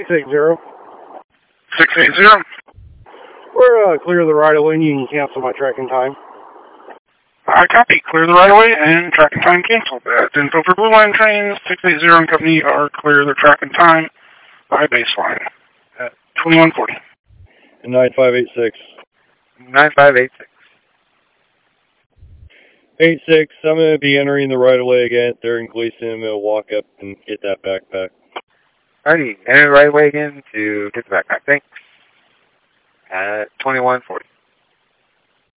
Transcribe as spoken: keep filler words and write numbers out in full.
six eight zero. six eight zero. We're uh, clear of the right of way and you can cancel my tracking time. I copy. Clear the right of way and tracking time canceled. That's info for Blue Line trains. six eight zero and company are clear their tracking time by baseline at twenty-one forty. nine five eight six. nine five eight six. eight six, I'm going to be entering the right of way again. They're in Gleason. I'm going to walk up and get that backpack. Alrighty, enter the right of way again to get the backpack. Thanks. At twenty-one forty.